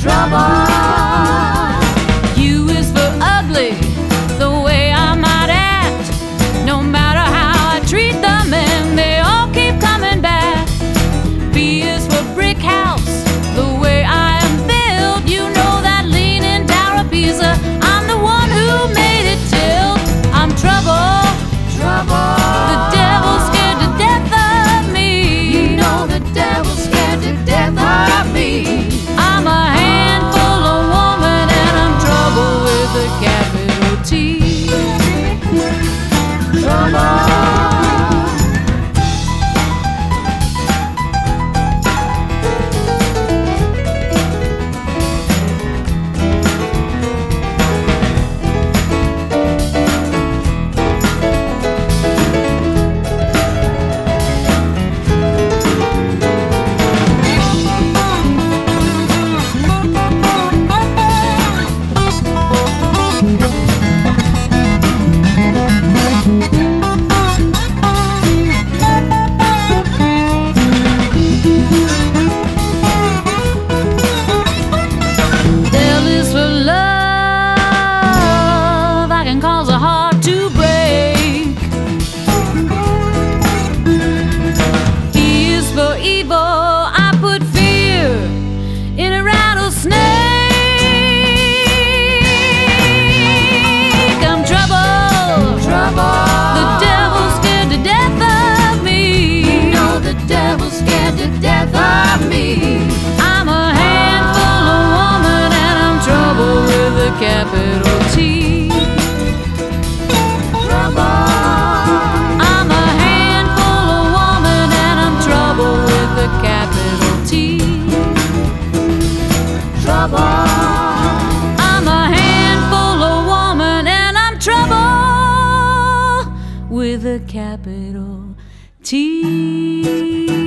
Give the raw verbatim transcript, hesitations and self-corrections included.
trouble. U is for ugly, the way I might act. No matter how I treat the men, they all keep coming back. B is for brick house, the way I am built. You know that leaning Tower of Pisa, I'm the one who made it tilt. I'm trouble, trouble. The devil's scared to death of me. You know the devil's scared to death of me. I'm a handful of woman and I'm trouble with a capital T. Trouble. Capital T. Trouble. I'm a handful of woman and I'm trouble with a capital T. Trouble. I'm a handful of woman and I'm trouble with a capital T.